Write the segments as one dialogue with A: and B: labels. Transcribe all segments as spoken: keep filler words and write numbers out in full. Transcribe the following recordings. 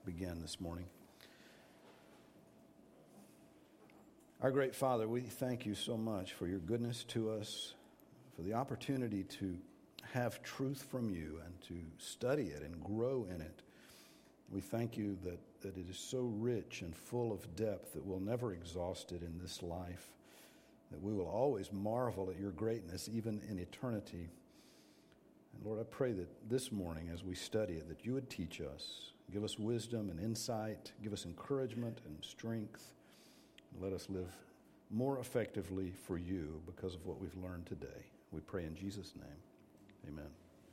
A: begin this morning. Our great Father, we thank you so much for your goodness to us, for the opportunity to have truth from you and to study it and grow in it. We thank you that, that it is so rich and full of depth that we'll never exhaust it in this life, that we will always marvel at your greatness even in eternity. And Lord, I pray that this morning as we study it, that you would teach us, give us wisdom and insight, give us encouragement and strength, and let us live more effectively for you because of what we've learned today. We pray in Jesus' name. Amen.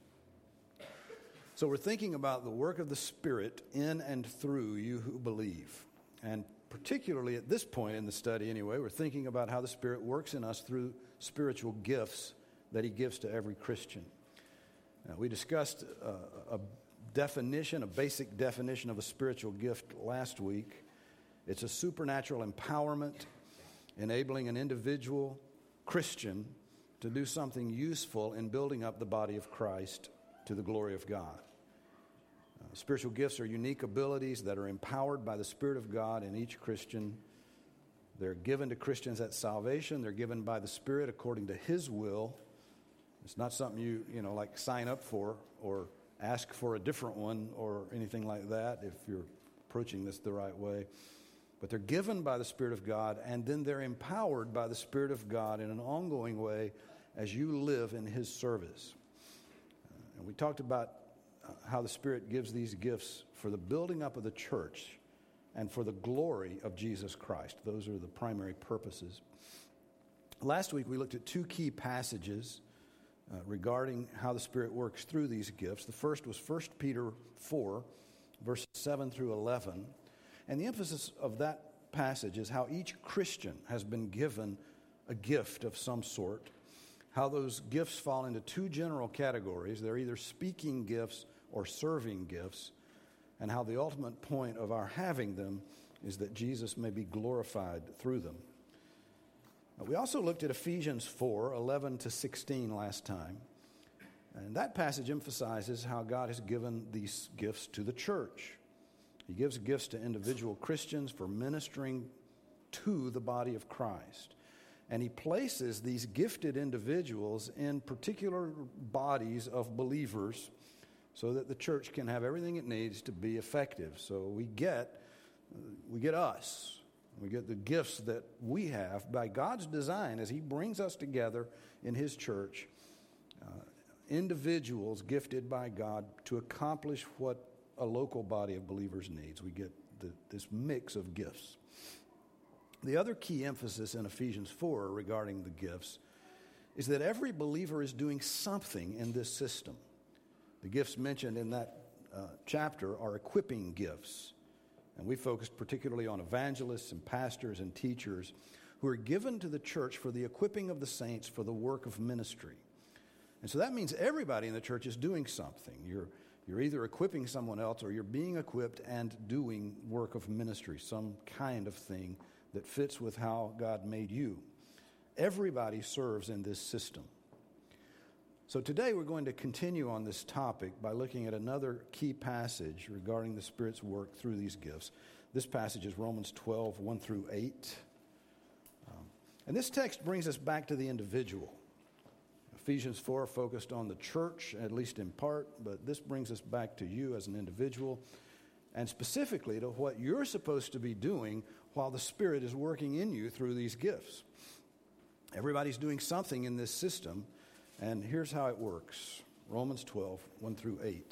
A: So we're thinking about the work of the Spirit in and through you who believe. And particularly at this point in the study anyway, we're thinking about how the Spirit works in us through spiritual gifts that he gives to every Christian. Now, we discussed uh, a definition, a basic definition of a spiritual gift last week. It's a supernatural empowerment enabling an individual Christian to do something useful in building up the body of Christ to the glory of God. Uh, spiritual gifts are unique abilities that are empowered by the Spirit of God in each Christian. They're given to Christians at salvation. They're given by the Spirit according to his will. It's not something you, you know, like sign up for or ask for a different one or anything like that if you're approaching this the right way. But they're given by the Spirit of God, and then they're empowered by the Spirit of God in an ongoing way as you live in his service. Uh, and we talked about uh, how the Spirit gives these gifts for the building up of the church and for the glory of Jesus Christ. Those are the primary purposes. Last week we looked at two key passages Uh, regarding how the Spirit works through these gifts. The first was First Peter four, verses seven through eleven. And the emphasis of that passage is how each Christian has been given a gift of some sort, how those gifts fall into two general categories. They're either speaking gifts or serving gifts, and how the ultimate point of our having them is that Jesus may be glorified through them. We also looked at Ephesians four, eleven to sixteen last time. And that passage emphasizes how God has given these gifts to the church. He gives gifts to individual Christians for ministering to the body of Christ. And he places these gifted individuals in particular bodies of believers so that the church can have everything it needs to be effective. So we get, we get us. We get the gifts that we have by God's design as he brings us together in his church, uh, individuals gifted by God to accomplish what a local body of believers needs. We get the, this mix of gifts. The other key emphasis in Ephesians four regarding the gifts is that every believer is doing something in this system. The gifts mentioned in that uh, chapter are equipping gifts. And we focused particularly on evangelists and pastors and teachers who are given to the church for the equipping of the saints for the work of ministry. And so that means everybody in the church is doing something. You're, you're either equipping someone else or you're being equipped and doing work of ministry, some kind of thing that fits with how God made you. Everybody serves in this system. So today we're going to continue on this topic by looking at another key passage regarding the Spirit's work through these gifts. This passage is Romans twelve, one through eight. Um, and this text brings us back to the individual. Ephesians four focused on the church, at least in part, but this brings us back to you as an individual, and specifically to what you're supposed to be doing while the Spirit is working in you through these gifts. Everybody's doing something in this system. And here's how it works. Romans twelve, one through eight.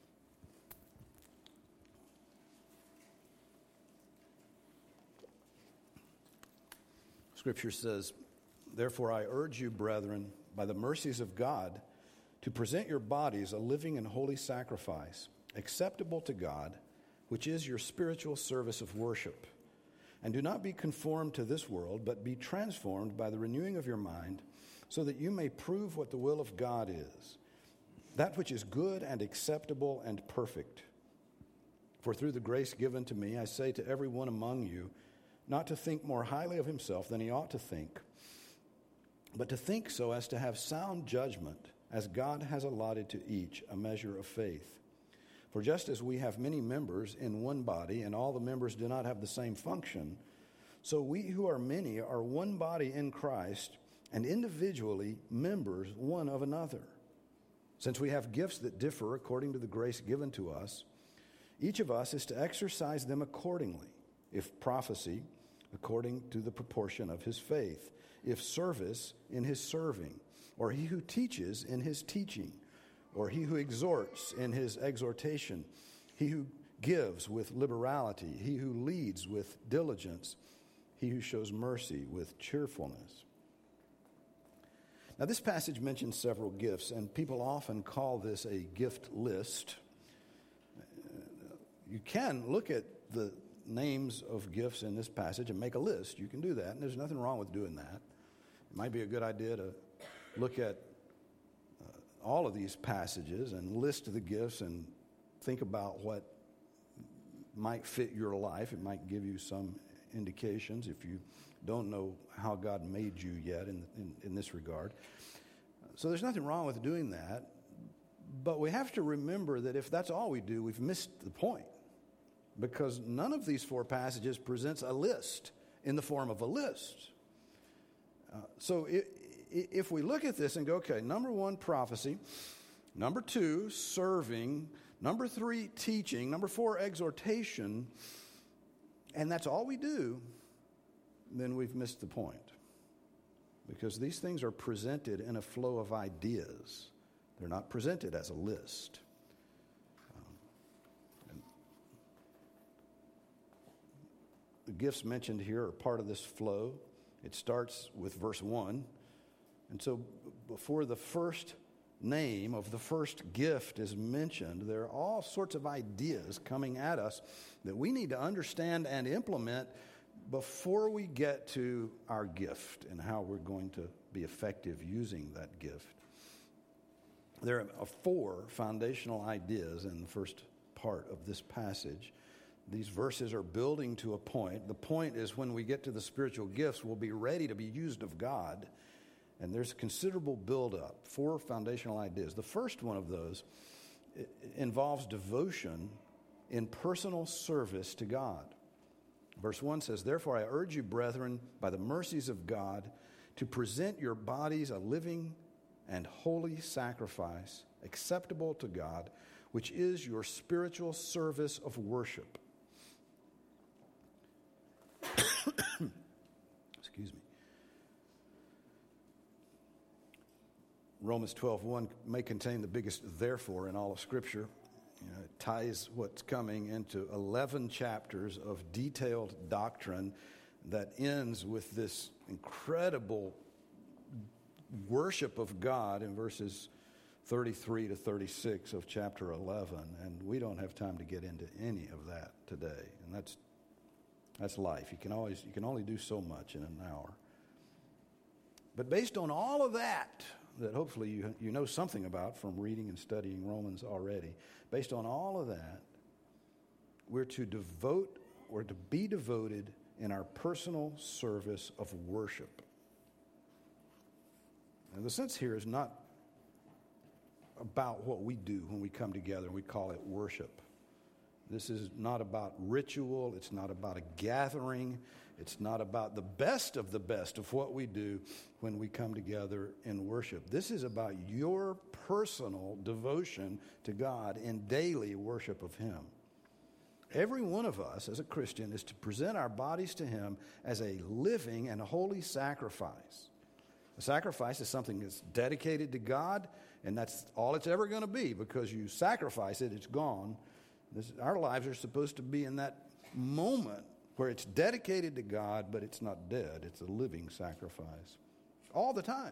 A: Scripture says, "Therefore I urge you, brethren, by the mercies of God, to present your bodies a living and holy sacrifice, acceptable to God, which is your spiritual service of worship. And do not be conformed to this world, but be transformed by the renewing of your mind, so that you may prove what the will of God is, that which is good and acceptable and perfect. For through the grace given to me, I say to every one among you, not to think more highly of himself than he ought to think, but to think so as to have sound judgment, as God has allotted to each a measure of faith. For just as we have many members in one body, and all the members do not have the same function, so we who are many are one body in Christ, and individually members one of another. Since we have gifts that differ according to the grace given to us, each of us is to exercise them accordingly. If prophecy, according to the proportion of his faith. If service, in his serving. Or he who teaches, in his teaching. Or he who exhorts, in his exhortation. He who gives with liberality. He who leads with diligence. He who shows mercy with cheerfulness. Now, this passage mentions several gifts, and people often call this a gift list. You can look at the names of gifts in this passage and make a list. You can do that, and there's nothing wrong with doing that. It might be a good idea to look at uh, all of these passages and list the gifts and think about what might fit your life. It might give you some indications if you don't know how God made you yet in, in, in this regard. So there's nothing wrong with doing that, but we have to remember that if that's all we do, we've missed the point, because none of these four passages presents a list in the form of a list. Uh, so it, if we look at this and go, okay, number one, prophecy, number two, serving, number three, teaching, number four, exhortation, and that's all we do, then we've missed the point. Because these things are presented in a flow of ideas. They're not presented as a list. Um, and the gifts mentioned here are part of this flow. It starts with verse one. And so before the first name of the first gift is mentioned, there are all sorts of ideas coming at us that we need to understand and implement before we get to our gift and how we're going to be effective using that gift. There are four foundational ideas in the first part of this passage. These verses are building to a point. The point is when we get to the spiritual gifts, we'll be ready to be used of God. And there's considerable buildup, four foundational ideas. The first one of those involves devotion in personal service to God. Verse one says, "Therefore I urge you, brethren, by the mercies of God, to present your bodies a living and holy sacrifice, acceptable to God, which is your spiritual service of worship." Excuse me. Romans twelve one may contain the biggest therefore in all of Scripture. You know, it ties what's coming into eleven chapters of detailed doctrine that ends with this incredible worship of God in verses thirty-three to thirty-six of chapter eleven. And we don't have time to get into any of that today. And that's that's life. You can always you can only do so much in an hour. But based on all of that, that hopefully you, you know something about from reading and studying Romans already. Based on all of that, we're to devote or to be devoted in our personal service of worship. And the sense here is not about what we do when we come together and we call it worship. This is not about ritual. It's not about a gathering. It's not about the best of the best of what we do when we come together in worship. This is about your personal devotion to God in daily worship of Him. Every one of us as a Christian is to present our bodies to Him as a living and holy sacrifice. A sacrifice is something that's dedicated to God, and that's all it's ever going to be, because you sacrifice it, it's gone. This, our lives are supposed to be in that moment where it's dedicated to God, but it's not dead. It's a living sacrifice all the time.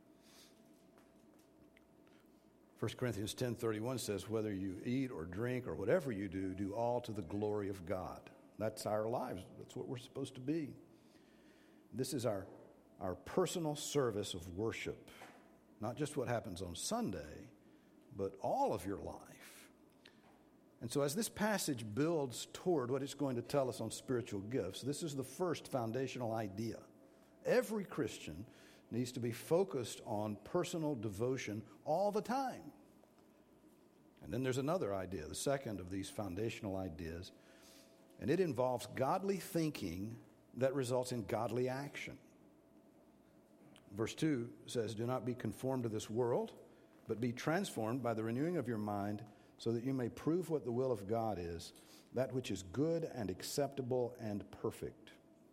A: First Corinthians ten thirty-one says, whether you eat or drink or whatever you do, do all to the glory of God. That's our lives. That's what we're supposed to be. This is our, our personal service of worship. Not just what happens on Sunday, but all of your life. And so as this passage builds toward what it's going to tell us on spiritual gifts, this is the first foundational idea. Every Christian needs to be focused on personal devotion all the time. And then there's another idea, the second of these foundational ideas, and it involves godly thinking that results in godly action. Verse two says, "Do not be conformed to this world, but be transformed by the renewing of your mind, so that you may prove what the will of God is, that which is good and acceptable and perfect."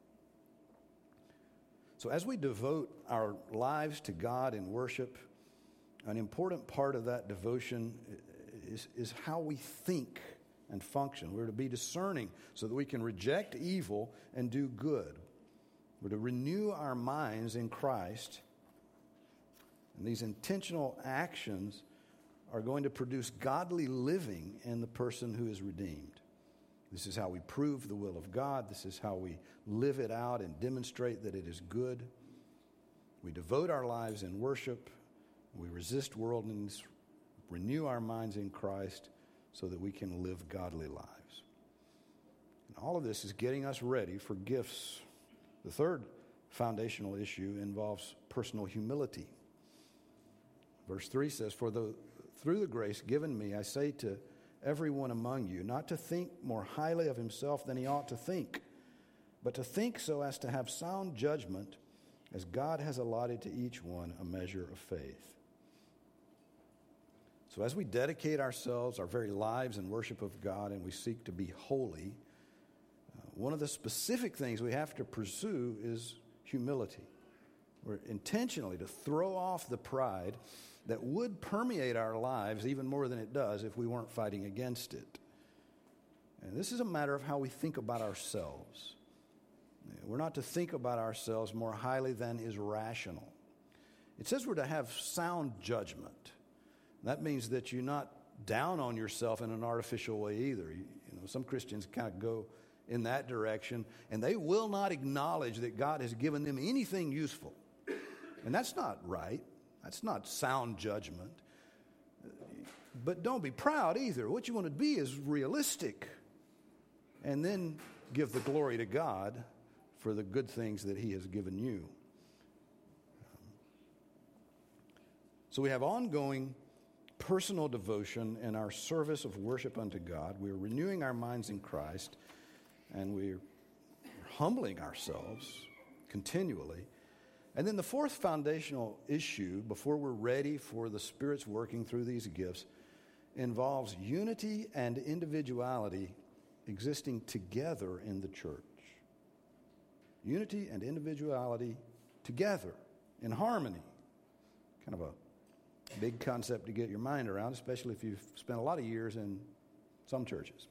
A: So as we devote our lives to God in worship, an important part of that devotion is, is how we think and function. We're to be discerning so that we can reject evil and do good. We're to renew our minds in Christ. And these intentional actions are going to produce godly living in the person who is redeemed. This is how we prove the will of God. This is how we live it out and demonstrate that it is good. We devote our lives in worship. We resist worldliness, renew our minds in Christ so that we can live godly lives. And all of this is getting us ready for gifts. The third foundational issue involves personal humility. Verse three says, "For the, through the grace given me, I say to everyone among you, not to think more highly of himself than he ought to think, but to think so as to have sound judgment, as God has allotted to each one a measure of faith." So as we dedicate ourselves, our very lives in worship of God, and we seek to be holy, uh, one of the specific things we have to pursue is humility. We're intentionally to throw off the pride that would permeate our lives even more than it does if we weren't fighting against it. And this is a matter of how we think about ourselves. We're not to think about ourselves more highly than is rational. It says we're to have sound judgment. That means that you're not down on yourself in an artificial way either. You, you know, some Christians kind of go in that direction, and they will not acknowledge that God has given them anything useful. And that's not right. That's not sound judgment. But don't be proud either. What you want to be is realistic. And then give the glory to God for the good things that He has given you. So we have ongoing personal devotion in our service of worship unto God. We're renewing our minds in Christ, and we're humbling ourselves continually. And then the fourth foundational issue, before we're ready for the Spirit's working through these gifts, involves unity and individuality existing together in the church. Unity and individuality together in harmony. Kind of a big concept to get your mind around, especially if you've spent a lot of years in some churches.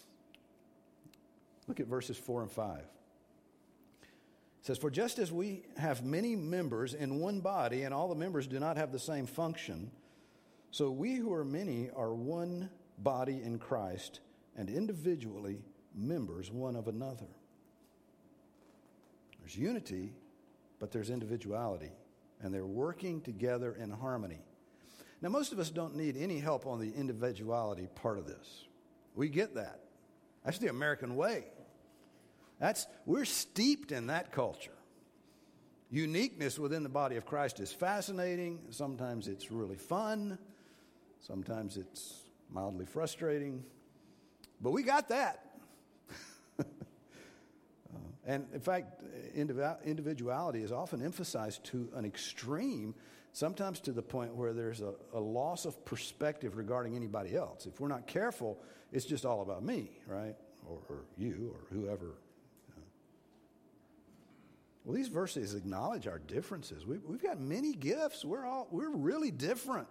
A: Look at verses four and five. It says, "For just as we have many members in one body, and all the members do not have the same function, so we who are many are one body in Christ, and individually members one of another." There's unity, but there's individuality, and they're working together in harmony. Now, most of us don't need any help on the individuality part of this. We get that. That's the American way. That's, we're steeped in that culture. Uniqueness within the body of Christ is fascinating. Sometimes it's really fun. Sometimes it's mildly frustrating. But we got that. uh, and in fact, individuality is often emphasized to an extreme, sometimes to the point where there's a, a loss of perspective regarding anybody else. If we're not careful, it's just all about me, right? Or, or you, or whoever. Well, these verses acknowledge our differences. We've, we've got many gifts. We're all we're really different.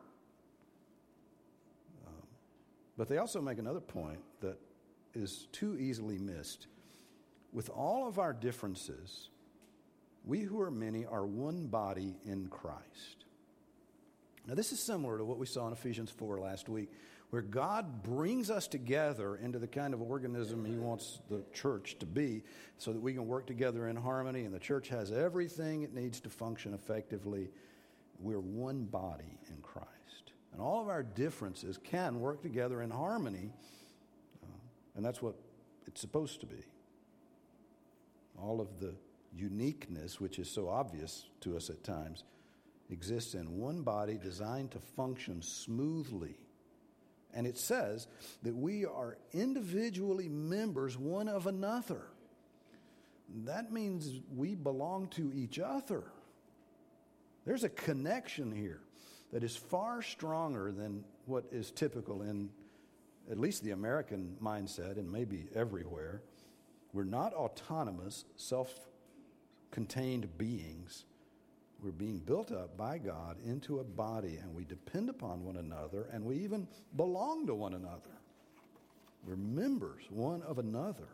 A: Um, but they also make another point that is too easily missed. With all of our differences, we who are many are one body in Christ. Now, this is similar to what we saw in Ephesians four last week, where God brings us together into the kind of organism He wants the church to be so that we can work together in harmony, and the church has everything it needs to function effectively. We're one body in Christ. And all of our differences can work together in harmony, uh, and that's what it's supposed to be. All of the uniqueness, which is so obvious to us at times, exists in one body designed to function smoothly And it says that we are individually members one of another. That means we belong to each other. There's a connection here that is far stronger than what is typical in at least the American mindset, and maybe everywhere. We're not autonomous, self-contained beings. We're being built up by God into a body, and we depend upon one another, and we even belong to one another. We're members one of another.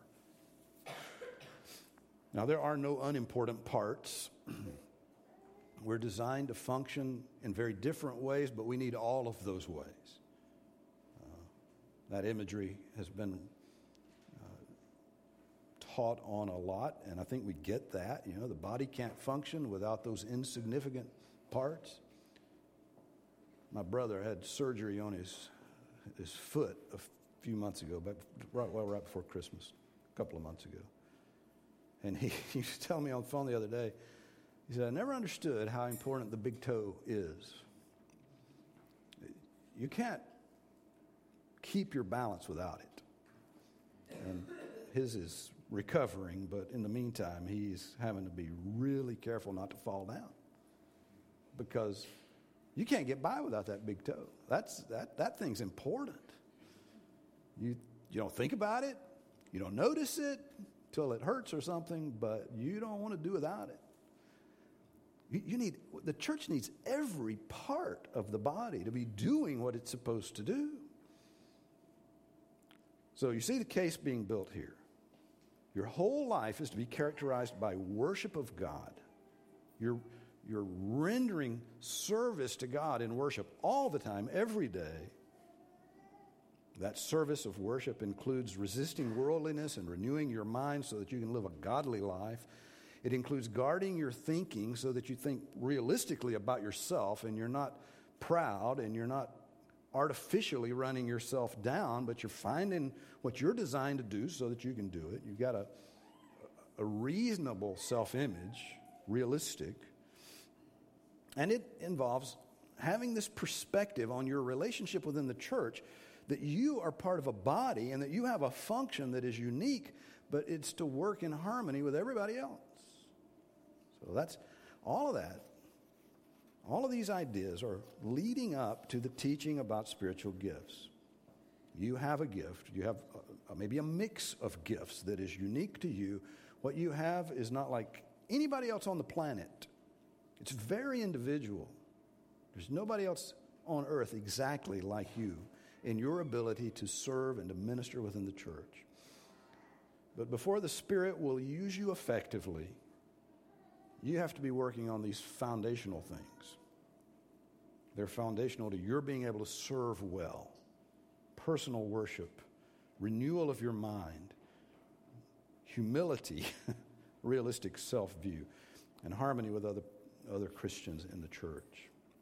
A: Now, there are no unimportant parts. We're designed to function in very different ways, but we need all of those ways. Uh, that imagery has been uh, taught on a lot, and I think we get that. You know, the body can't function without those insignificant parts. My brother had surgery on his his foot a few months ago, but right, well, right before Christmas, a couple of months ago. And he, he used to tell me on the phone the other day, he said, I never understood how important the big toe is. You can't keep your balance without it. And his is recovering, but in the meantime, he's having to be really careful not to fall down. Because you can't get by without that big toe. That's that that thing's important. You you don't think about it, you don't notice it till it hurts or something, but you don't want to do without it. You, you need the church needs every part of the body to be doing what it's supposed to do. So you see the case being built here. Your whole life is to be characterized by worship of God. You're You're rendering service to God in worship all the time, every day. That service of worship includes resisting worldliness and renewing your mind so that you can live a godly life. It includes guarding your thinking so that you think realistically about yourself and you're not proud and you're not artificially running yourself down, but you're finding what you're designed to do so that you can do it. You've got a, a reasonable self-image, realistic. And it involves having this perspective on your relationship within the church, that you are part of a body and that you have a function that is unique, but it's to work in harmony with everybody else. So that's all of that. All of these ideas are leading up to the teaching about spiritual gifts. You have a gift. You have a, maybe a mix of gifts that is unique to you. What you have is not like anybody else on the planet. It's very individual. There's nobody else on earth exactly like you in your ability to serve and to minister within the church. But before the Spirit will use you effectively, you have to be working on these foundational things. They're foundational to your being able to serve well. Personal worship, renewal of your mind, humility, realistic self-view, and harmony with other other Christians in the church.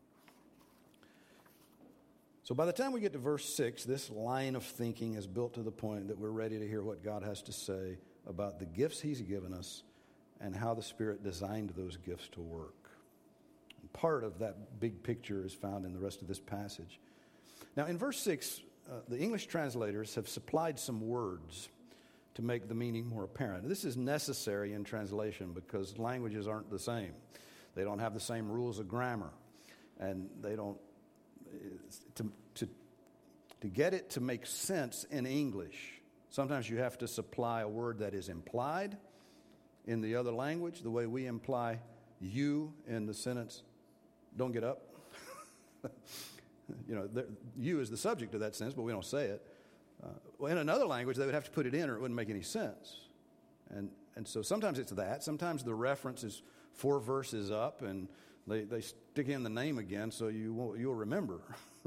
A: So by the time we get to verse six, this line of thinking is built to the point that we're ready to hear what God has to say about the gifts He's given us and how the Spirit designed those gifts to work. And part of that big picture is found in the rest of this passage. Now in verse six, uh, the English translators have supplied some words to make the meaning more apparent. This is necessary in translation because languages aren't the same. They don't have the same rules of grammar, and they don't, to, to, to get it to make sense in English, sometimes you have to supply a word that is implied in the other language, the way we imply you in the sentence, don't get up. You know, you is the subject of that sentence, but we don't say it. Uh, well, in another language, they would have to put it in or it wouldn't make any sense. And, and so sometimes it's that. Sometimes the reference is four verses up, and they, they stick in the name again, so you won't, you'll remember.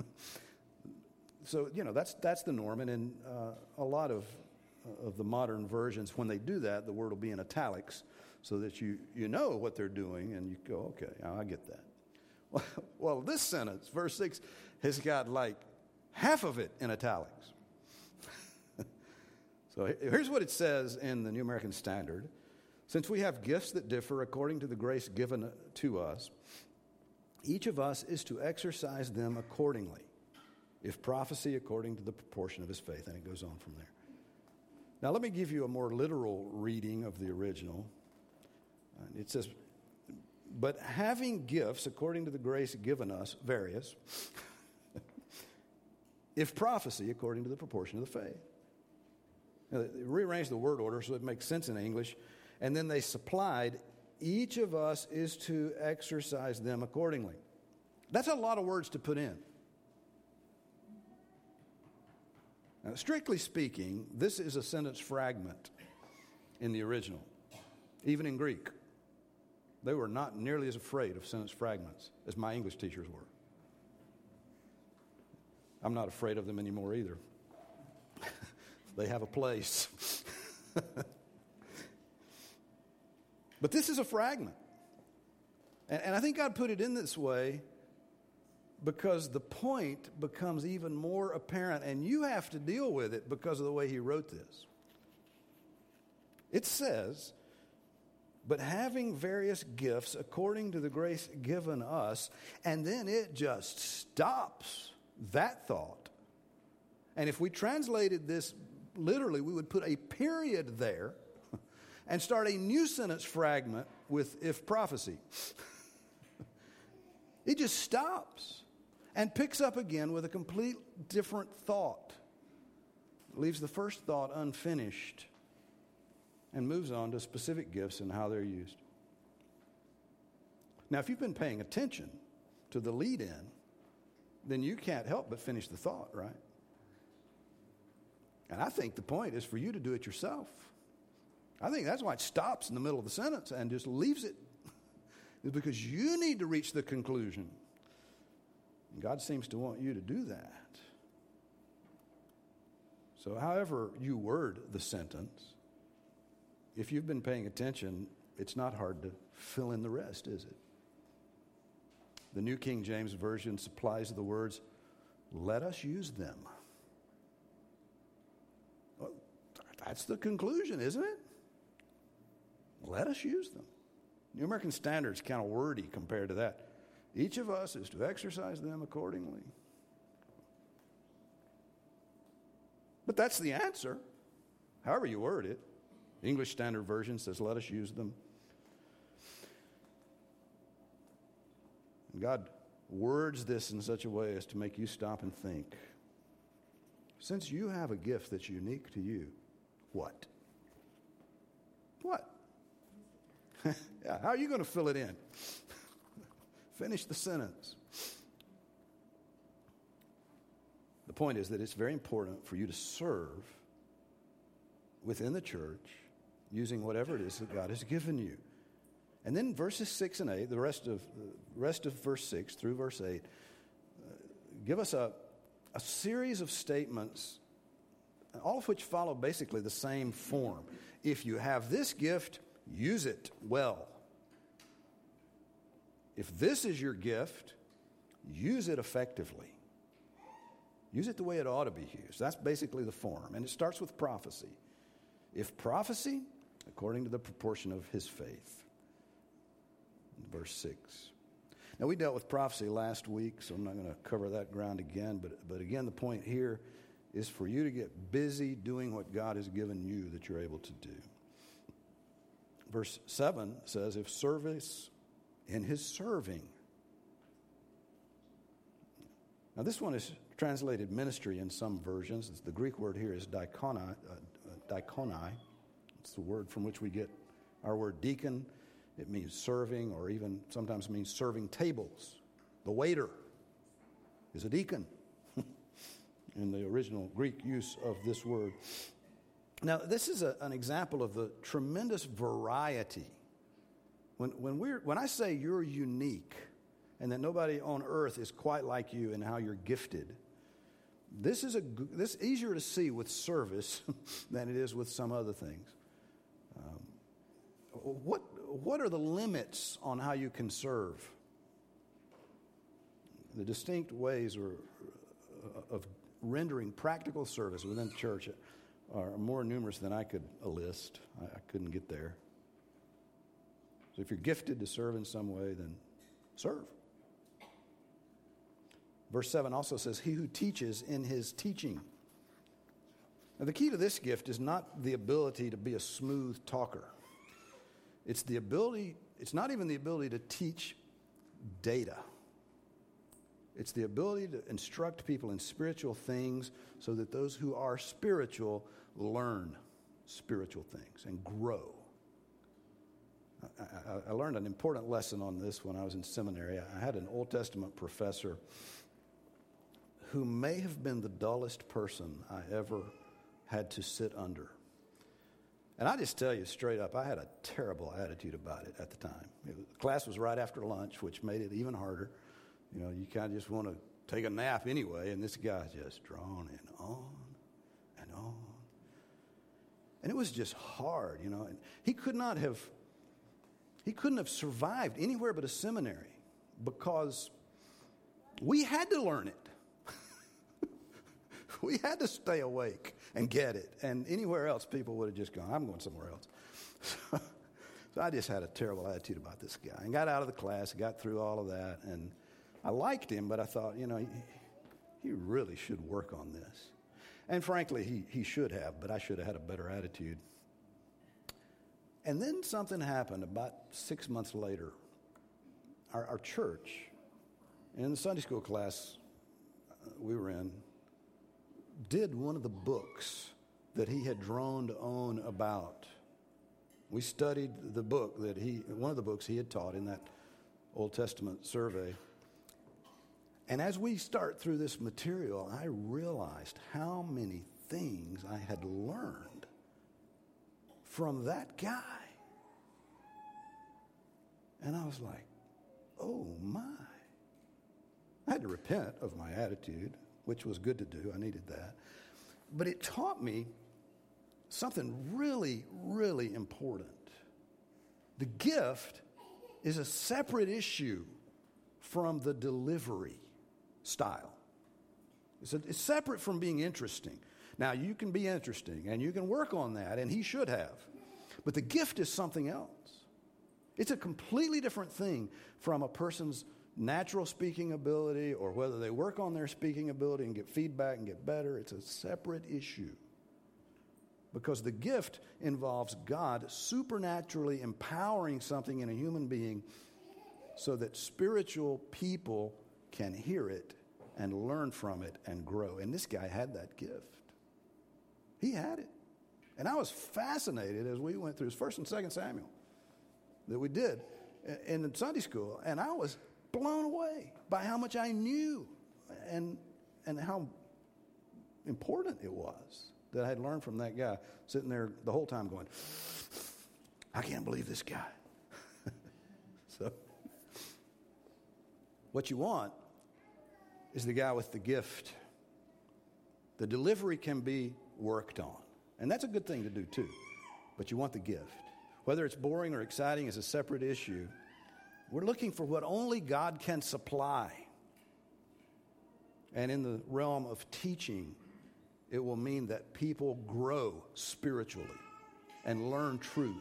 A: So, you know, that's that's the norm, and in uh, a lot of of the modern versions, when they do that, the word will be in italics, so that you, you know what they're doing, and you go, okay, I get that. Well, well, this sentence, verse six, has got like half of it in italics. So here's what it says in the New American Standard. Since we have gifts that differ according to the grace given to us, each of us is to exercise them accordingly. If prophecy, according to the proportion of his faith. And it goes on from there. Now, let me give you a more literal reading of the original. Uh, it says, but having gifts according to the grace given us, various, if prophecy, according to the proportion of the faith. Now, they rearranged the word order so it makes sense in English. And then they supplied, each of us is to exercise them accordingly. That's a lot of words to put in. Now, strictly speaking, this is a sentence fragment in the original, even in Greek. They were not nearly as afraid of sentence fragments as my English teachers were. I'm not afraid of them anymore either. They have a place. But this is a fragment. And, and I think God put it in this way because the point becomes even more apparent, and you have to deal with it because of the way he wrote this. It says, but having various gifts according to the grace given us, and then it just stops that thought. And if we translated this literally, we would put a period there and start a new sentence fragment with if prophecy. It just stops and picks up again with a complete different thought. It leaves the first thought unfinished and moves on to specific gifts and how they're used. Now, if you've been paying attention to the lead-in, then you can't help but finish the thought, right? And I think the point is for you to do it yourself. I think that's why it stops in the middle of the sentence and just leaves it. It's because you need to reach the conclusion. And God seems to want you to do that. So however you word the sentence, if you've been paying attention, it's not hard to fill in the rest, is it? The New King James Version supplies the words, let us use them. Well, that's the conclusion, isn't it? Let us use them. New American Standard is kind of wordy compared to that. Each of us is to exercise them accordingly. But that's the answer, however you word it. The English Standard Version says, let us use them. And God words this in such a way as to make you stop and think. Since you have a gift that's unique to you, what? What? Yeah, how are you going to fill it in? Finish the sentence. The point is that it's very important for you to serve within the church using whatever it is that God has given you. And then verses six and eight, the rest of the rest of verse six through verse eight, uh, give us a, a series of statements, all of which follow basically the same form. If you have this gift, use it well. If this is your gift, use it effectively. Use it the way it ought to be used. That's basically the form. And it starts with prophecy. If prophecy, according to the proportion of his faith. Verse six. Now, we dealt with prophecy last week, so I'm not going to cover that ground again. But, but again, the point here is for you to get busy doing what God has given you that you're able to do. Verse seven says, if service in his serving. Now, this one is translated ministry in some versions. It's the Greek word here is diakoni. Uh, diakoni. It's the word from which we get our word deacon. It means serving, or even sometimes means serving tables. The waiter is a deacon in the original Greek use of this word. Now, this is a, an example of the tremendous variety. When, when, we're, when I say you're unique and that nobody on earth is quite like you in how you're gifted, this is a, this is easier to see with service than it is with some other things. Um, what, what are the limits on how you can serve? The distinct ways or, of rendering practical service within the church are more numerous than I could list. I, I couldn't get there. So if you're gifted to serve in some way, then serve. Verse seven also says, he who teaches in his teaching. Now, the key to this gift is not the ability to be a smooth talker. It's the ability, it's not even the ability to teach data. It's the ability to instruct people in spiritual things so that those who are spiritual learn spiritual things and grow. I, I, I learned an important lesson on this when I was in seminary. I had an Old Testament professor who may have been the dullest person I ever had to sit under. And I just tell you straight up, I had a terrible attitude about it at the time. It was, class was right after lunch, which made it even harder. You know, you kind of just want to take a nap anyway, and this guy just droning on and on. And it was just hard, you know. And he could not have, he couldn't have survived anywhere but a seminary because we had to learn it. We had to stay awake and get it. And anywhere else, people would have just gone, I'm going somewhere else. So, so I just had a terrible attitude about this guy. And got out of the class, got through all of that. And I liked him, but I thought, you know, he, he really should work on this. And frankly, he, he should have, but I should have had a better attitude. And then something happened about six months later. Our, our church, in the Sunday school class we were in, did one of the books that he had droned on about. We studied the book that he, one of the books he had taught in that Old Testament survey. And as we start through this material, I realized how many things I had learned from that guy. And I was like, oh my. I had to repent of my attitude, which was good to do. I needed that. But it taught me something really, really important. The gift is a separate issue from the delivery style. It's, a, it's separate from being interesting. Now, you can be interesting, and you can work on that, and he should have. But the gift is something else. It's a completely different thing from a person's natural speaking ability or whether they work on their speaking ability and get feedback and get better. It's a separate issue. Because the gift involves God supernaturally empowering something in a human being so that spiritual people can hear it and learn from it and grow. And this guy had that gift. He had it. And I was fascinated as we went through his First and Second Samuel that we did in Sunday school. And I was blown away by how much I knew and and how important it was that I had learned from that guy sitting there the whole time going, I can't believe this guy. So what you want is the guy with the gift. The delivery can be worked on, and that's a good thing to do too, but you want the gift. Whether it's boring or exciting is a separate issue. We're looking for what only God can supply. And in the realm of teaching, it will mean that people grow spiritually and learn truth.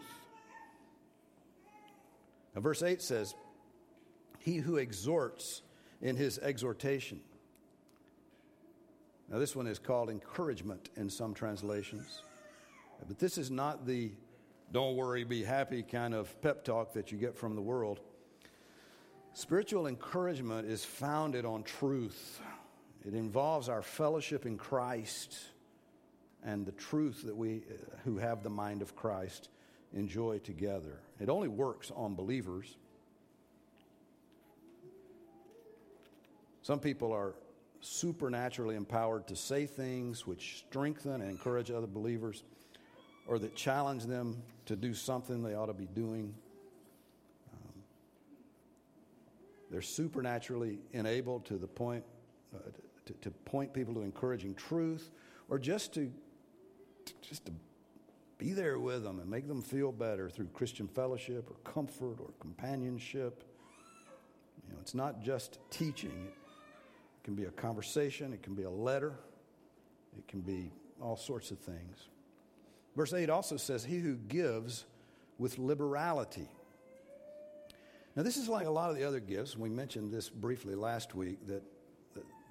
A: Now, verse eight says, he who exhorts in his exhortation. Now, this one is called encouragement in some translations. But this is not the don't worry, be happy kind of pep talk that you get from the world. Spiritual encouragement is founded on truth. It involves our fellowship in Christ and the truth that we who have the mind of Christ enjoy together. It only works on believers. Some people are supernaturally empowered to say things which strengthen and encourage other believers or that challenge them to do something they ought to be doing. They're supernaturally enabled to the point uh, to, to point people to encouraging truth, or just to just to be there with them and make them feel better through Christian fellowship or comfort or companionship. You know, it's not just teaching. It can be a conversation. It can be a letter. It can be all sorts of things. Verse eight also says, "He who gives with liberality." Now, this is like a lot of the other gifts. We mentioned this briefly last week, that, that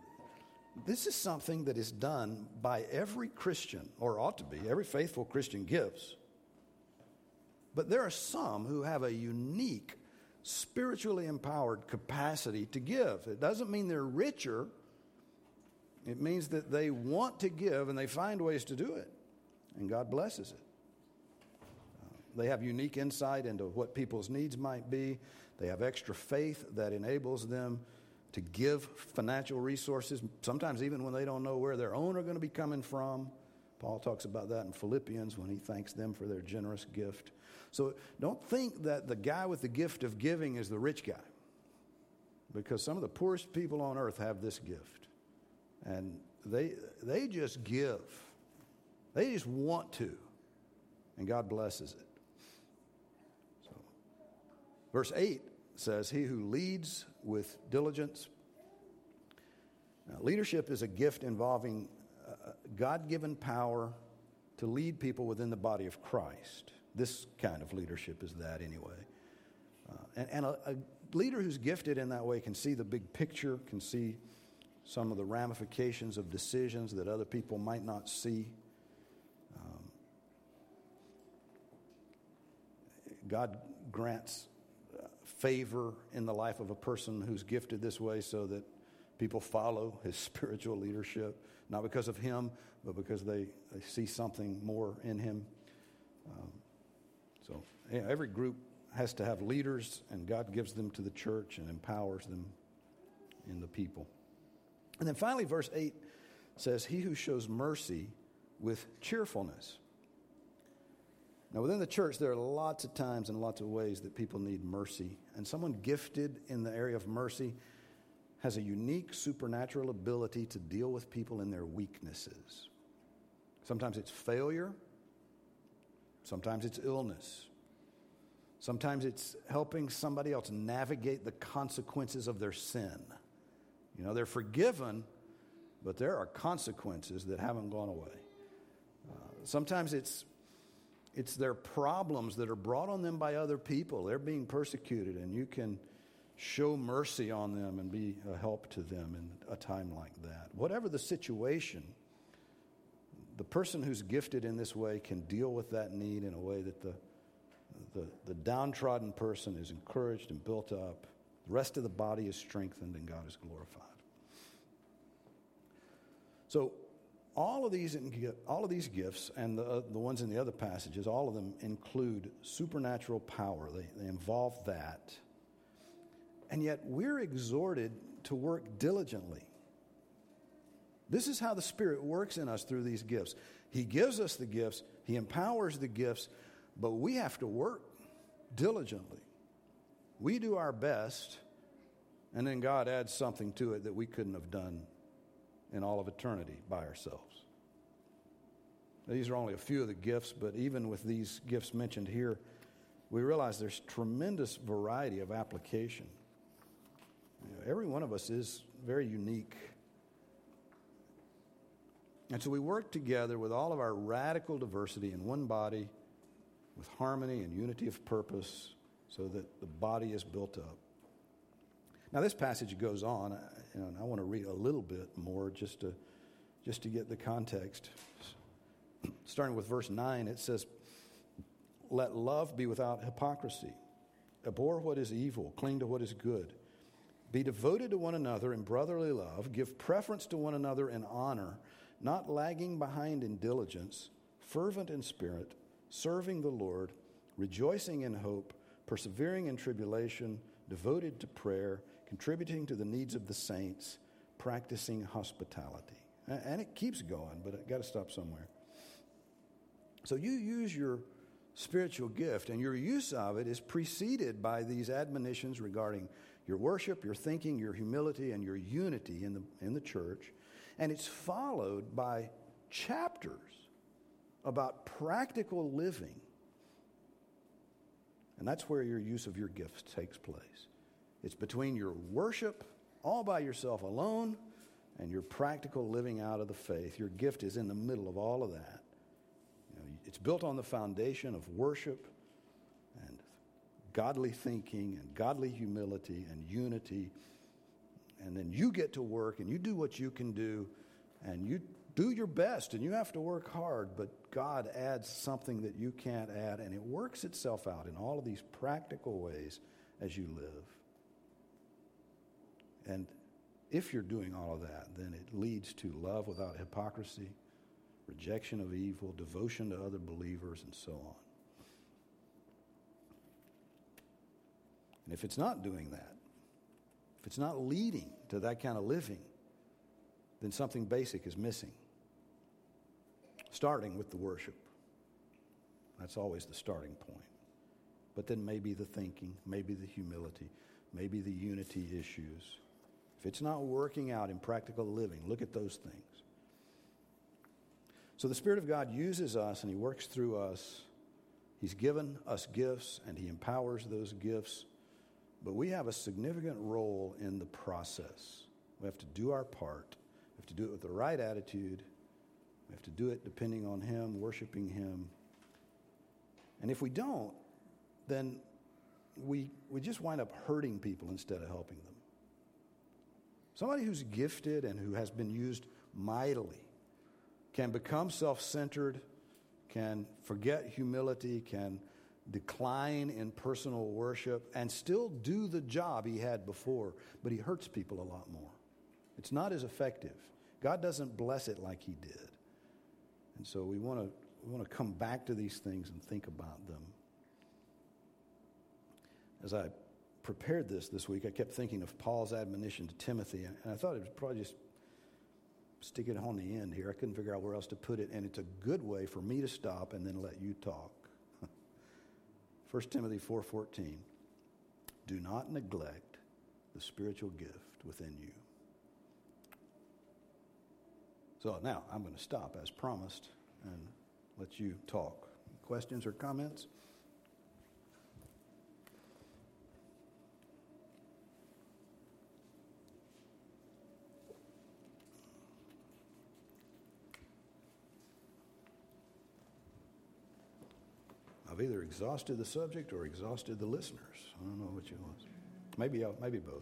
A: this is something that is done by every Christian, or ought to be. Every faithful Christian gives. But there are some who have a unique, spiritually empowered capacity to give. It doesn't mean they're richer. It means that they want to give and they find ways to do it. And God blesses it. Uh, they have unique insight into what people's needs might be. They have extra faith that enables them to give financial resources, sometimes even when they don't know where their own are going to be coming from. Paul talks about that in Philippians when he thanks them for their generous gift. So don't think that the guy with the gift of giving is the rich guy, because some of the poorest people on earth have this gift. And they they just give. They just want to. And God blesses it. So, verse eight says, he who leads with diligence. Now, leadership is a gift involving uh, God-given power to lead people within the body of Christ. This kind of leadership is that anyway. Uh, and and a, a leader who's gifted in that way can see the big picture, can see some of the ramifications of decisions that other people might not see. Um, God grants uh, favor in the life of a person who's gifted this way so that people follow his spiritual leadership, not because of him, but because they, they see something more in him. Um, so yeah, every group has to have leaders, and God gives them to the church and empowers them in the people. And then finally, verse eight says, he who shows mercy with cheerfulness. Now, within the church, there are lots of times and lots of ways that people need mercy. And someone gifted in the area of mercy has a unique supernatural ability to deal with people in their weaknesses. Sometimes it's failure. Sometimes it's illness. Sometimes it's helping somebody else navigate the consequences of their sin. You know, they're forgiven, but there are consequences that haven't gone away. Uh, sometimes it's it's their problems that are brought on them by other people. They're being persecuted, and you can show mercy on them and be a help to them in a time like that. Whatever the situation, the person who's gifted in this way can deal with that need in a way that the the, the downtrodden person is encouraged and built up. The rest of the body is strengthened and God is glorified. So all of these all of these gifts and the, uh, the ones in the other passages, all of them include supernatural power. They, they involve that. And yet we're exhorted to work diligently. This is how the Spirit works in us through these gifts. He gives us the gifts. He empowers the gifts. But we have to work diligently. We do our best, and then God adds something to it that we couldn't have done in all of eternity by ourselves. These are only a few of the gifts, but even with these gifts mentioned here, we realize there's tremendous variety of application. You know, every one of us is very unique. And so we work together with all of our radical diversity in one body, with harmony and unity of purpose, so that the body is built up. Now, this passage goes on, and I want to read a little bit more just to just to get the context. Starting with verse nine, it says, "Let love be without hypocrisy. Abhor what is evil, cling to what is good. Be devoted to one another in brotherly love. Give preference to one another in honor, not lagging behind in diligence, fervent in spirit, serving the Lord, rejoicing in hope, persevering in tribulation, devoted to prayer, contributing to the needs of the saints, practicing hospitality." And it keeps going, but it got to stop somewhere. So you use your spiritual gift, and your use of it is preceded by these admonitions regarding your worship, your thinking, your humility, and your unity in the in the church. And it's followed by chapters about practical living. And that's where your use of your gifts takes place. It's between your worship all by yourself alone and your practical living out of the faith. Your gift is in the middle of all of that. You know, it's built on the foundation of worship and godly thinking and godly humility and unity and then you get to work, and you do what you can do, and you do your best, and you have to work hard, but God adds something that you can't add, and it works itself out in all of these practical ways as you live. And if you're doing all of that, then it leads to love without hypocrisy, rejection of evil, devotion to other believers, and so on. And if it's not doing that, if it's not leading to that kind of living, then something basic is missing. Starting with the worship. That's always the starting point. But then maybe the thinking, maybe the humility, maybe the unity issues. If it's not working out in practical living, look at those things. So the Spirit of God uses us and He works through us. He's given us gifts and He empowers those gifts. But we have a significant role in the process. We have to do our part. We have to do it with the right attitude. We have to do it depending on Him, worshiping Him. And if we don't, then we, we just wind up hurting people instead of helping them. Somebody who's gifted and who has been used mightily can become self-centered, can forget humility, can decline in personal worship, and still do the job he had before, but he hurts people a lot more. It's not as effective. God doesn't bless it like He did. And so we want to we want to come back to these things and think about them. As I prepared this this week, I kept thinking of Paul's admonition to Timothy, and I thought it was probably just stick it on the end here. I couldn't figure out where else to put it, and it's a good way for me to stop and then let you talk. First Timothy four fourteen, do not neglect the spiritual gift within you. So now I'm going to stop as promised and let you talk. Questions or comments? I've either exhausted the subject or exhausted the listeners. I don't know which it was. Maybe, maybe both.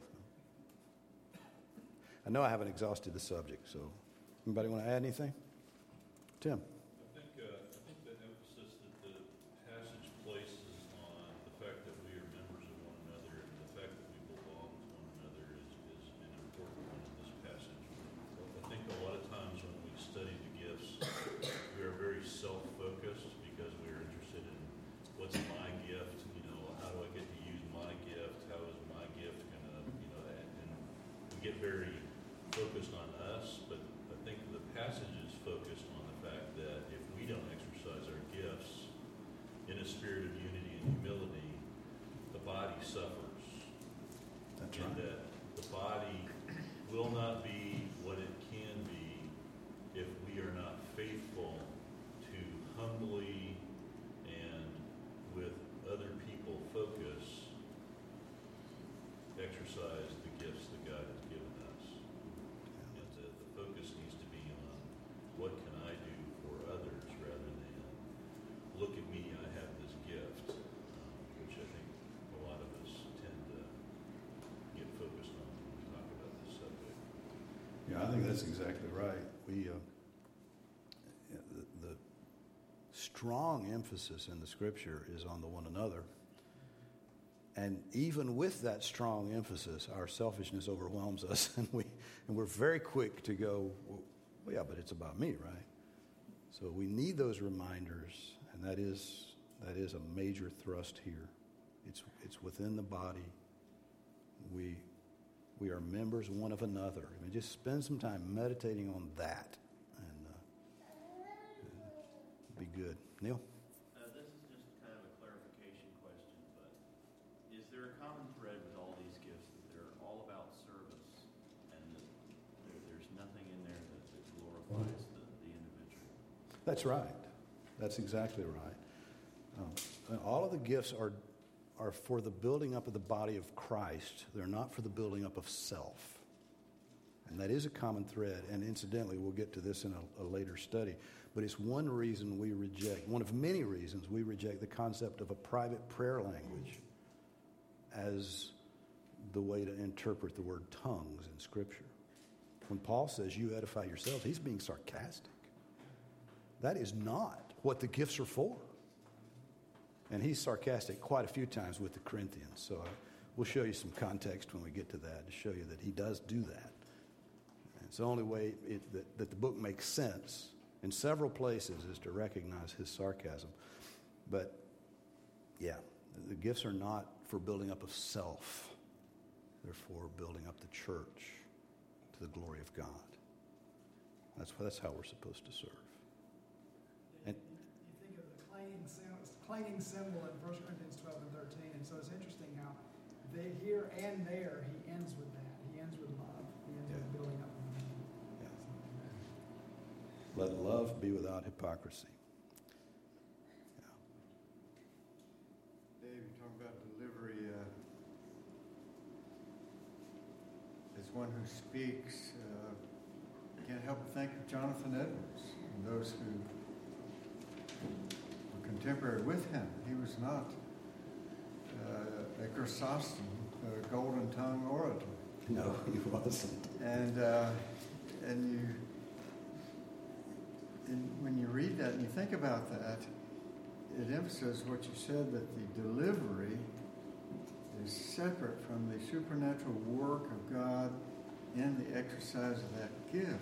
A: I know I haven't exhausted the subject, so anybody want to add anything? Tim?
B: I think, uh, I think the emphasis that the passage places on the fact that we are members of one another and the fact that we belong to one another is, is an important one in this passage. I think a lot of times when we study the gifts, we are very self-focused because we are interested in what's my gift, you know, how do I get to use my gift, how is my gift going to, you know, and, and we get very focused on us, but I think the passage is focused on the fact that if we don't exercise our gifts in a spirit of unity and humility, the body suffers.
A: That's
B: and
A: right.
B: that the body will not be what it can be if we are not faithful to humbly and with other people focus exercise the gifts that God has given us. And the, the focus needs to be on what can I do for others rather than look at me, I have this gift, um, which I think a lot of us tend to get focused on when we talk about this subject.
A: Yeah, I think that's exactly right. We uh, the, the strong emphasis in the Scripture is on the one another. And even with that strong emphasis, our selfishness overwhelms us, and we and we're very quick to go, well, yeah, but it's about me, right? So we need those reminders, and that is that is a major thrust here. It's it's within the body. We we are members one of another. I mean, just spend some time meditating on that, and uh, it'd be good. Neil?
C: Uh, this is just kind of a clarification question, but is there a common thread with all these gifts that they're all about service, and that there, there's nothing in there that, that glorifies the, the individual?
A: That's right. That's exactly right. Um, all of the gifts are are for the building up of the body of Christ. They're not for the building up of self. And that is a common thread. And incidentally, we'll get to this in a, a later study. But it's one reason we reject, one of many reasons we reject the concept of a private prayer language as the way to interpret the word tongues in Scripture. When Paul says you edify yourselves, he's being sarcastic. That is not what the gifts are for. And he's sarcastic quite a few times with the Corinthians. So I, we'll show you some context when we get to that to show you that he does do that. And it's the only way it, that, that the book makes sense in several places is to recognize his sarcasm. But, yeah, the gifts are not for building up of self. They're for building up the church to the glory of God. That's, that's how we're supposed to serve. And
D: you think of the clanging, clanging cymbal in First Corinthians twelve and thirteen, and so it's interesting how they here and there he ends with that. He ends with love. He ends
A: Yeah.
D: with building up.
A: Yeah. Let love be without hypocrisy. Yeah.
E: Dave, you're talking about delivery. Uh, as one who speaks, uh, can't help but think of Jonathan Edwards and those who were contemporary with him. He was not uh, a Chrysostom, a golden tongue orator.
A: No, he wasn't.
E: And uh, and you, and when you read that and you think about that, it emphasizes what you said, that the delivery is separate from the supernatural work of God in the exercise of that gift.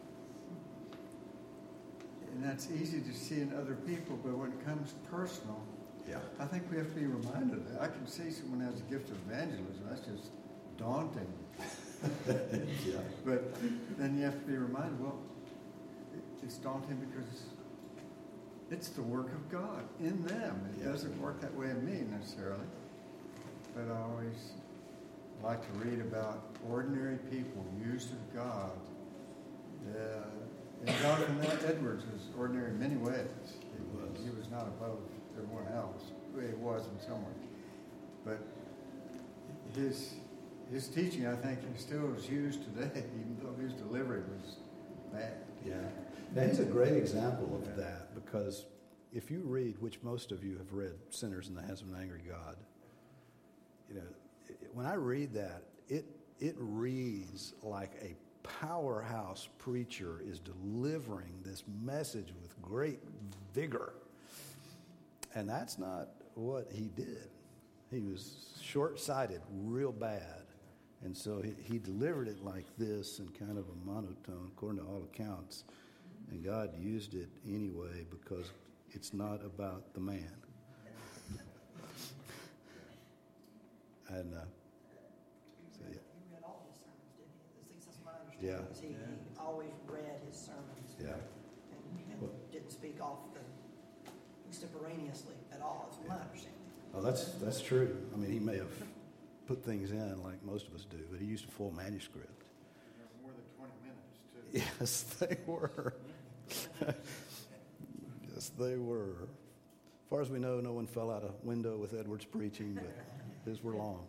E: And that's easy to see in other people, but when it comes personal,
A: Yeah.
E: I think we have to be reminded of that. I can see someone has a gift of evangelism. That's just daunting.
A: Yeah.
E: But then you have to be reminded, well, it's daunting because it's the work of God in them. It
A: Yeah.
E: doesn't work that way in me necessarily. But I always like to read about ordinary people used of God. Uh, and Jonathan Edwards was ordinary in many ways.
A: He was.
E: He was not above everyone else. Well, he was in some ways. But his his teaching, I think, still is used today, even though his delivery was bad.
A: Yeah. Now, he's a great example of that, because if you read, which most of you have read, Sinners in the Hands of an Angry God, you know, it, when I read that, it it reads like a powerhouse preacher is delivering this message with great vigor. And that's not what he did. He was short-sighted, real bad. And so he, he delivered it like this in kind of a monotone, according to all accounts. And God used it anyway because it's not about the man. and uh, so, yeah.
F: He read all his sermons, didn't he? At least that's my understanding.
A: Yeah.
F: is He, he always read his sermons.
A: Yeah.
F: And, and
A: Well-
F: didn't speak off the extemporaneously at all, is my understanding.
A: Oh, that's that's true. I mean, he may have put things in like most of us do, but he used a full manuscript.
E: There were more than twenty minutes, too.
A: Yes, they were. Yes, they were. As far as we know, no one fell out a window with Edwards preaching, but his were long.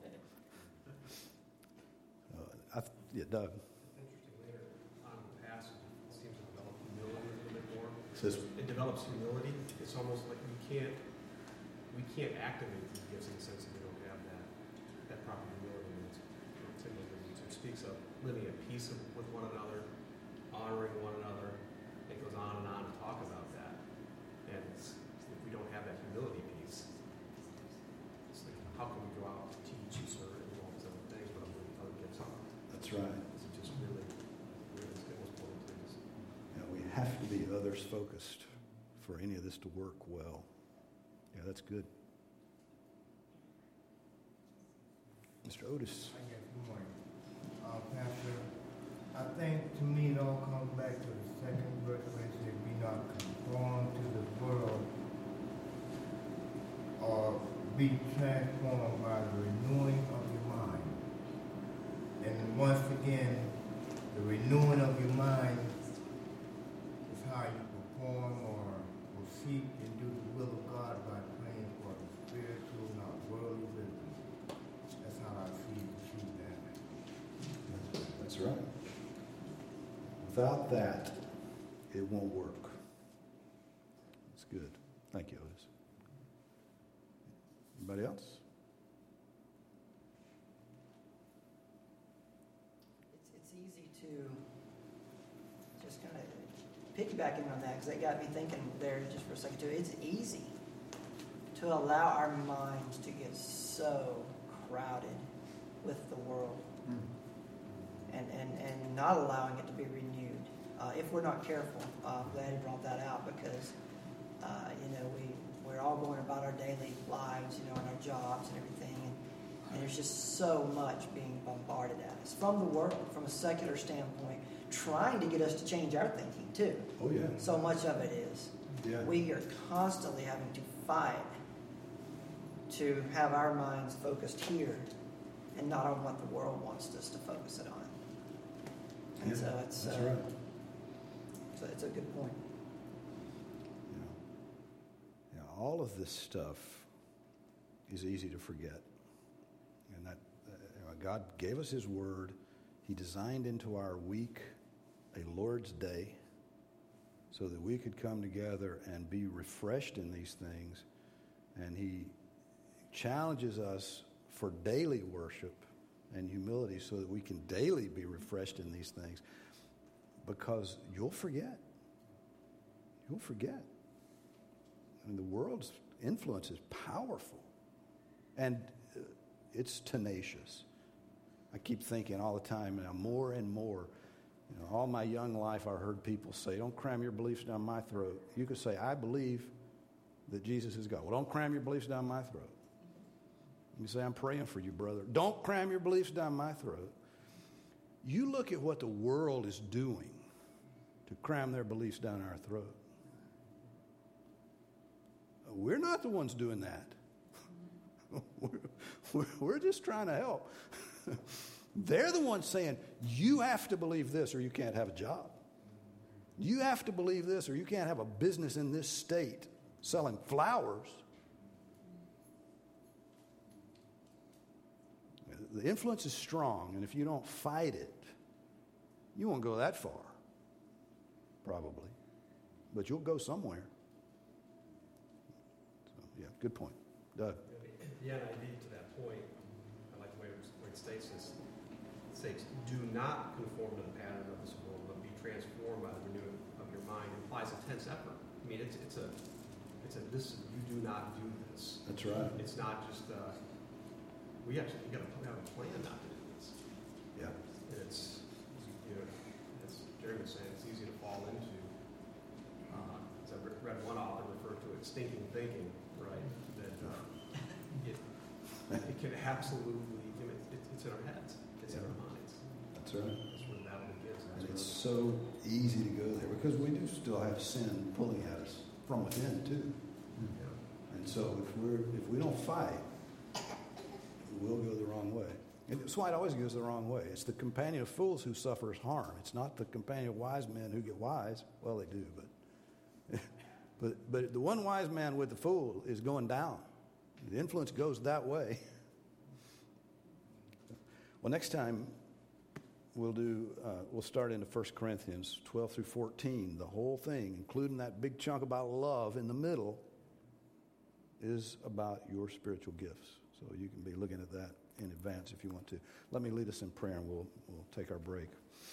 A: Uh, I, yeah, Doug.
G: Interesting later on in the passage, it seems to develop humility a little bit more.
A: Says,
G: It develops humility. It's almost like we can't we can't activate these gifts in the sense that we don't have that that proper humility. And it's, it speaks of living at peace with one another, honoring one another. It goes on and on to talk about that. And it's, if we don't have that humility piece, it's like, how can we go out to teach and serve and all these other things, but other gifts aren't?
A: that's right.
G: Is it just really, really is most important things?
A: Yeah, we have to be others focused for any of this to work well. Yeah, that's good. Mister Otis.
H: I guess, good morning. Uh, Pastor, I think to me it all comes back to the second verse where it says, be not conformed to the world, or be transformed by the renewing of your mind. And once again, the renewing of your mind is how you perform or will seek and do the will of God by praying for the spiritual, not worldly wisdom. That's how I see, see that.
A: That's right. Without that, it won't work. That's good. Thank you, Otis. Anybody else?
F: piggybacking on that, because that got me thinking there just for a second too. It's easy to allow our minds to get so crowded with the world,
E: Mm.
F: and, and, and not allowing it to be renewed. Uh, if we're not careful, uh, I'm glad you brought that out, because uh, you know we we're all going about our daily lives, you know, and our jobs and everything, and, and there's just so much being bombarded at us from the world, from a secular standpoint, trying to get us to change our thinking too.
A: Oh, yeah.
F: So much of it is.
A: Yeah.
F: We are constantly having to fight to have our minds focused here and not on what the world wants us to focus it on. And
A: Yeah,
F: so it's
A: that's
F: uh,
A: right.
F: so it's a good point.
A: Yeah. Yeah, all of this stuff is easy to forget. And that uh, you know, God gave us His Word. He designed into our week a Lord's Day so that we could come together and be refreshed in these things. And He challenges us for daily worship and humility so that we can daily be refreshed in these things, because you'll forget. You'll forget. I mean, the world's influence is powerful, and uh, it's tenacious. I keep thinking all the time now, more and more. You know, all my young life, I heard people say, "Don't cram your beliefs down my throat." You could say, "I believe that Jesus is God." Well, don't cram your beliefs down my throat. You say, "I'm praying for you, brother." Don't cram your beliefs down my throat. You look at what the world is doing to cram their beliefs down our throat. We're not the ones doing that. we're, we're, we're just trying to help. They're the ones saying, you have to believe this or you can't have a job. You have to believe this or you can't have a business in this state selling flowers. The influence is strong, and if you don't fight it, you won't go that far, probably. But you'll go somewhere. So, yeah, good point. Doug?
G: The N I V to that point, I like the way it states this. It states, do not conform to the pattern of this world, but be transformed by the renewing of your mind. It implies intense effort. I mean, it's it's a, it's a this, you do not do this.
A: That's right.
G: It's not just, uh, we actually we got to have a plan not to do this.
A: Yeah.
G: And it's, you know, as Jerry was saying, it's easy to fall into. Uh, as I read one author refer to it, stinking thinking, right? That uh, it, it can absolutely, I mean, it, it's in our heads, it's
A: Yeah.
G: in our minds.
A: That's right.
G: That's where the battle begins.
A: And
G: That's
A: it's
G: where-
A: so easy to go there because we do still have sin pulling at us from within, too.
G: yeah.
A: And so if we're if we don't fight, we'll go the wrong way. And that's why it always goes the wrong way. It's the companion of fools who suffers harm. It's not the companion of wise men who get wise. Well, they do, but but but the one wise man with the fool is going down. The influence goes that way. Well, next time we'll do uh, we'll start into First Corinthians twelve through fourteen. The whole thing, including that big chunk about love in the middle, is about your spiritual gifts. So you can be looking at that in advance if you want to. Let me lead us in prayer and we'll we'll take our break.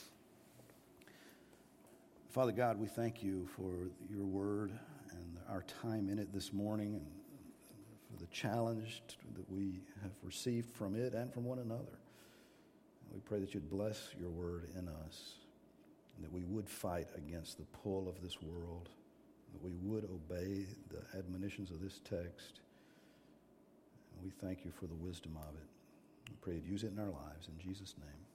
A: Father God, we thank you for your word and our time in it this morning, and for the challenge that we have received from it and from one another. We pray that you'd bless your word in us, and that we would fight against the pull of this world, that we would obey the admonitions of this text. And we thank you for the wisdom of it. We pray you'd use it in our lives. In Jesus' name.